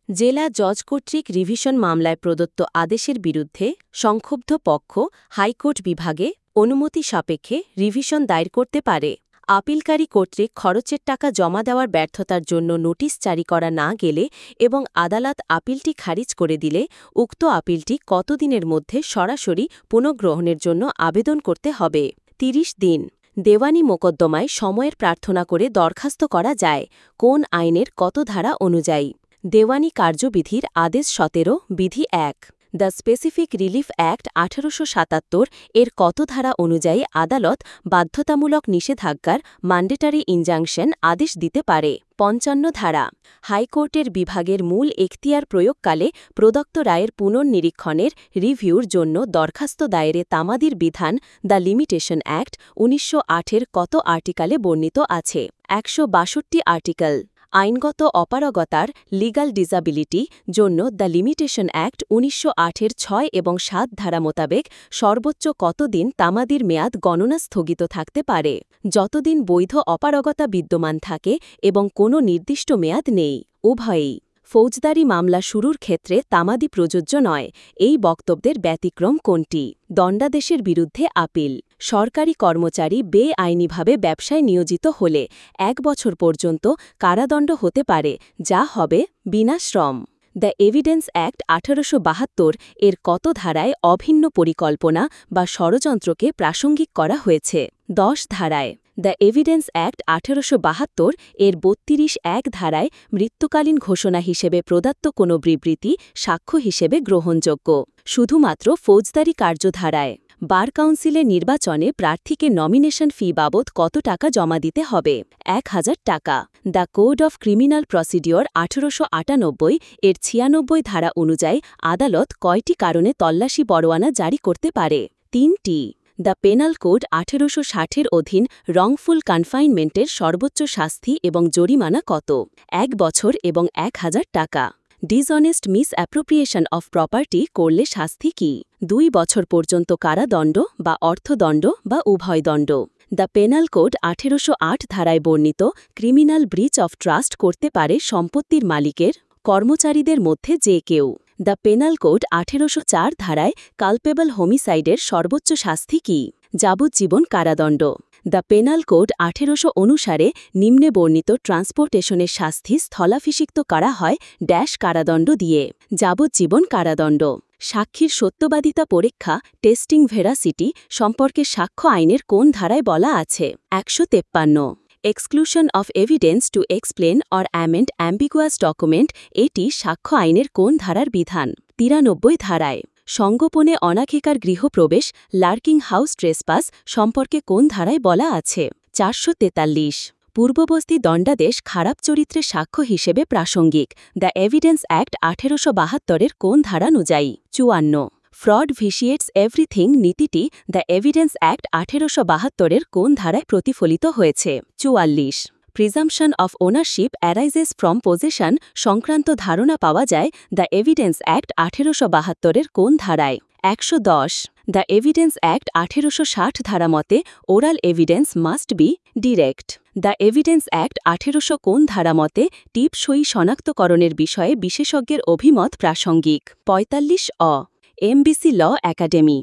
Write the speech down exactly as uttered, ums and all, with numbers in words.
জেলা জজ কর্তৃক রিভিশন মামলায় প্রদত্ত আদেশের বিরুদ্ধে সংক্ষুব্ধ পক্ষ হাইকোর্ট বিভাগে অনুমতি সাপেক্ষে রিভিশন দায়ের করতে পারে। আপিলকারী কর্তৃক খরচের টাকা জমা দেওয়ার ব্যর্থতার জন্য নোটিশ জারি করা না গেলে এবং আদালত আপিলটি খারিজ করে দিলে উক্ত আপিলটি কতদিনের মধ্যে সরাসরি পুনঃগ্রহণের জন্য আবেদন করতে হবে। তিরিশ দিন। দেওয়ানি মোকদ্দমায় সময়ের প্রার্থনা করে দরখাস্ত করা যায়। কোন আইনের কত ধারা অনুযায়ী? দেওয়ানি কার্যবিধির আদেশ সতেরো বিধি এক দ্য স্পেসিফিক রিলিফ অ্যাক্ট আঠারোশো সাতাত্তর এর কত ধারা অনুযায়ী আদালত বাধ্যতামূলক নিষেধাজ্ঞার ম্যান্ডেটারি ইনজাংশন আদেশ দিতে পারে? পঞ্চান্ন ধারা। হাইকোর্টের বিভাগের মূল এখতিয়ার প্রয়োগকালে প্রদত্ত রায়ের পুনর্নিরীক্ষণের রিভিউর জন্য দরখাস্ত দায়েরে তামাদির বিধান দ্য লিমিটেশন অ্যাক্ট উনিশশো আটের কত আর্টিকেলে বর্ণিত আছে? একশো বাষট্টি আর্টিকেল। আইনগত অপারগতার লিগ্যাল ডিসাবিলিটি জন্য দ্য লিমিটেশন অ্যাক্ট উনিশশো আটের ছয় এবং সাত ধারা মোতাবেক সর্বোচ্চ কতদিন তামাদির মেয়াদ গণনা স্থগিত থাকতে পারে? যতদিন বৈধ অপারগতা বিদ্যমান থাকে এবং কোনো নির্দিষ্ট মেয়াদ নেই। উভয়েই। ফৌজদারি মামলা শুরুর ক্ষেত্রে তামাদি প্রযোজ্য নয়। এই বক্তব্যের ব্যতিক্রম কোনটি? দণ্ডাদেশের বিরুদ্ধে আপিল। সরকারি কর্মচারী বেআইনিভাবে ব্যবসায় নিয়োজিত হলে এক বছর পর্যন্ত কারাদণ্ড হতে পারে, যা হবে বিনা শ্রম। দ্য এভিডেন্স অ্যাক্ট আঠারোশো বাহাত্তর এর কত ধারায় অভিন্ন পরিকল্পনা বা ষড়যন্ত্রকে প্রাসঙ্গিক করা হয়েছে? দশ ধারায়। দ্য এভিডেন্স অ্যাক্ট আঠারোশো বাহাত্তর এর বত্রিশ এক ধারায় মৃত্যুকালীন ঘোষণা হিসেবে প্রদত্ত কোনো বিবৃতি সাক্ষ্য হিসেবে গ্রহণযোগ্য শুধুমাত্র ফৌজদারি কার্যধারায়। বার কাউন্সিলের নির্বাচনে প্রার্থীকে নমিনেশন ফি বাবদ কত টাকা জমা দিতে হবে? এক হাজার টাকা। The code of criminal procedure আঠারোশো আটানব্বই এর ছিয়ানব্বই ধারা অনুযায়ী আদালত কয়টি কারণে তল্লাশি পরোয়ানা জারি করতে পারে? তিনটি। দ্য পেনাল কোড আঠারোশো ষাটের অধীন রংফুল কনফাইনমেন্টের সর্বোচ্চ শাস্তি এবং জরিমানা কত? এক বছর এবং এক হাজার টাকা। Dishonest misappropriation of property করলে শাস্তি কি? দুই বছর পর্যন্ত কারাদণ্ড বা অর্থদণ্ড বা উভয় দণ্ড। দ্য পেনাল কোড আঠারোশো আট ধারায় বর্ণিত ক্রিমিনাল ব্রিচ অফ ট্রাস্ট করতে পারে সম্পত্তির মালিকের, কর্মচারীদের মধ্যে যে কেউ। দ্য পেনাল কোড আঠারোশো চার ধারায় কালপেবল হোমিসাইডের সর্বোচ্চ শাস্তি কি? যাবজ্জীবন কারাদণ্ড। দ্য পেনাল কোড আঠারোশো অনুসারে নিম্নে বর্ণিত ট্রান্সপোর্টেশনের শাস্তি স্থলাভিষিক্ত করা হয় ড্যাশ কারাদণ্ড দিয়ে। যাবজ্জীবন কারাদণ্ড। সাক্ষীর সত্যবাদিতা পরীক্ষা টেস্টিং ভেরাসিটি সম্পর্কে সাক্ষ্য আইনের কোন ধারায় বলা আছে? একশো তেপ্পান্ন। Exclusion of evidence to explain or amend ambiguous document এটি সাক্ষ্য আইনের কোন ধারার বিধান? তিরানব্বই ধারায়। সংগোপনে অনাধিকার গৃহপ্রবেশ লার্কিং হাউস ট্রেসপাস সম্পর্কে কোন ধারায় বলা আছে? চারশো তেতাল্লিশ। পূর্ববর্তী দণ্ডাদেশ খারাপ চরিত্রের সাক্ষ্য হিসেবে প্রাসঙ্গিক। দ্য এভিডেন্স অ্যাক্ট আঠারোশো বাহাত্তরের কোন ধারা অনুযায়ী? চুয়ান্ন। ফ্রড ভিশিয়েটস এভরিথিং নীতিটি দ্য এভিডেন্স অ্যাক্ট আঠারোশো বাহাত্তরের কোন ধারায় প্রতিফলিত হয়েছে? চুয়াল্লিশ। Presumption of ownership arises from possession সংক্রান্ত ধারণা পাওয়া যায় দ্য এভিডেন্স অ্যাক্ট আঠারোশো বাহাত্তরের কোন ধারায়? একশো দশ। দ্য এভিডেন্স অ্যাক্ট আঠারোশো ষাট ধারা মতে oral evidence must be direct. The evidence act আঠারোশো কোন ধারা মতে টিপসই শনাক্তকরণের বিষয়ে বিশেষজ্ঞের অভিমত প্রাসঙ্গিক? পঁয়তাল্লিশ অ। এমবিসি ল একাডেমি।